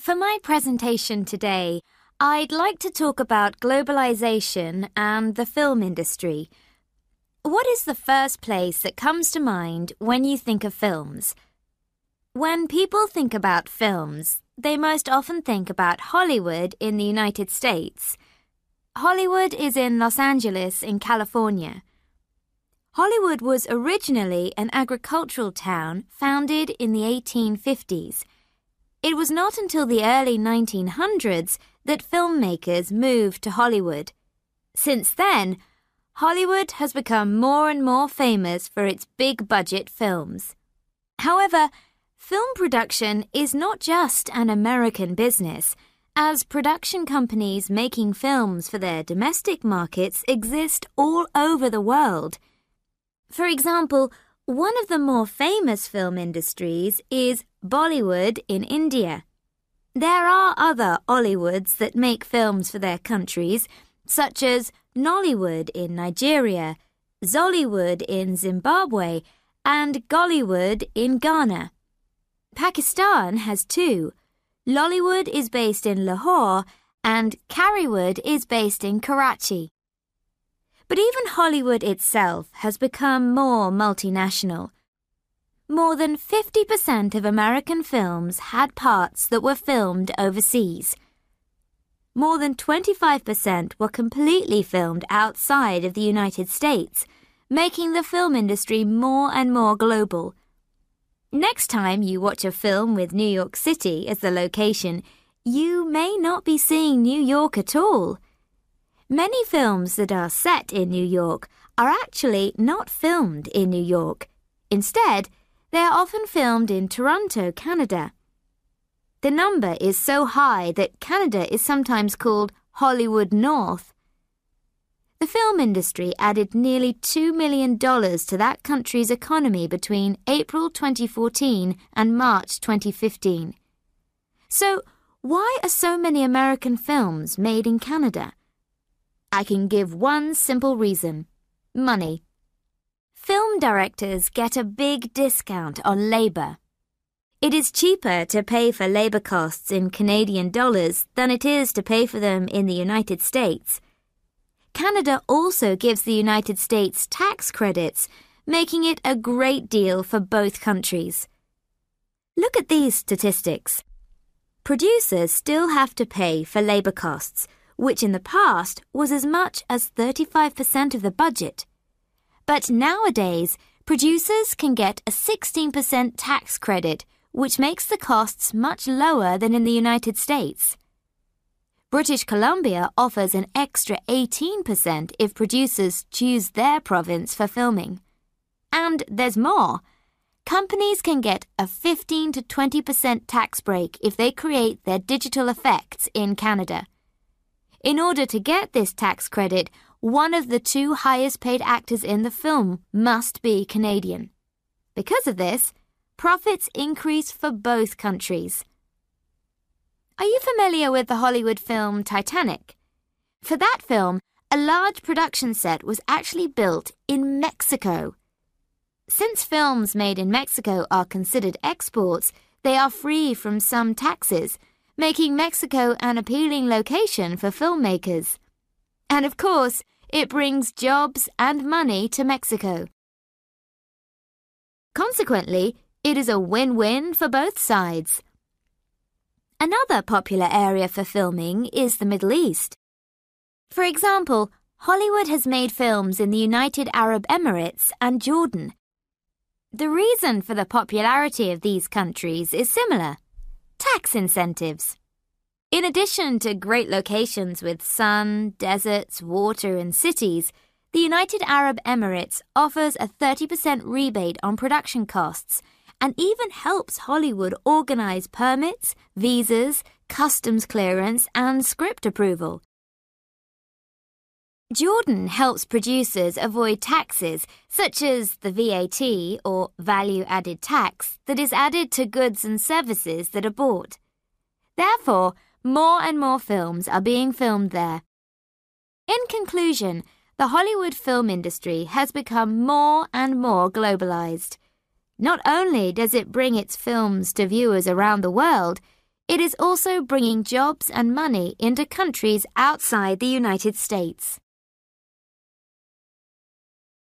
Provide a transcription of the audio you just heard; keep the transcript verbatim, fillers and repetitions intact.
For my presentation today, I'd like to talk about globalization and the film industry. What is the first place that comes to mind when you think of films? When people think about films, they most often think about Hollywood in the United States. Hollywood is in Los Angeles in California. Hollywood was originally an agricultural town founded in the eighteen fifties. It was not until the early nineteen hundreds that filmmakers moved to Hollywood. Since then, Hollywood has become more and more famous for its big-budget films. However, film production is not just an American business, as production companies making films for their domestic markets exist all over the world. For example, one of the more famous film industries is Bollywood in India. There are other Hollywoods that make films for their countries, such as Nollywood in Nigeria, Zollywood in Zimbabwe, and Gollywood in Ghana. Pakistan has two. Lollywood is based in Lahore, and Carrywood is based in Karachi. But even Hollywood itself has become more multinational. More than fifty percent of American films had parts that were filmed overseas. More than twenty-five percent were completely filmed outside of the United States, making the film industry more and more global. Next time you watch a film with New York City as the location, you may not be seeing New York at all. Many films that are set in New York are actually not filmed in New York. Instead, they are often filmed in Toronto, Canada. The number is so high that Canada is sometimes called Hollywood North. The film industry added nearly two million dollars to that country's economy between April twenty fourteen and March twenty fifteen. So, why are so many American films made in Canada? I can give one simple reason: money. Film directors get a big discount on labor. It is cheaper to pay for labor costs in Canadian dollars than it is to pay for them in the United States. Canada also gives the United States tax credits, making it a great deal for both countries. Look at these statistics. Producers still have to pay for labor costs, which in the past was as much as thirty-five percent of the budget. But nowadays, producers can get a sixteen percent tax credit, which makes the costs much lower than in the United States. British Columbia offers an extra eighteen percent if producers choose their province for filming. And there's more. Companies can get a fifteen to twenty percent tax break if they create their digital effects in Canada. In order to get this tax credit, one of the two highest paid actors in the film must be Canadian. Because of this, profits increase for both countries. Are you familiar with the Hollywood film Titanic? For that film, a large production set was actually built in Mexico. Since films made in Mexico are considered exports, they are free from some taxes, making Mexico an appealing location for filmmakers. And of course, it brings jobs and money to Mexico. Consequently, it is a win-win for both sides. Another popular area for filming is the Middle East. For example, Hollywood has made films in the United Arab Emirates and Jordan. The reason for the popularity of these countries is similar: tax incentives. In addition to great locations with sun, deserts, water, and cities, the United Arab Emirates offers a thirty percent rebate on production costs and even helps Hollywood organize permits, visas, customs clearance, and script approval. Jordan helps producers avoid taxes such as the V A T or value-added tax that is added to goods and services that are bought. Therefore, more and more films are being filmed there. In conclusion, the Hollywood film industry has become more and more globalized. Not only does it bring its films to viewers around the world, It is also bringing jobs and money into countries outside the United States.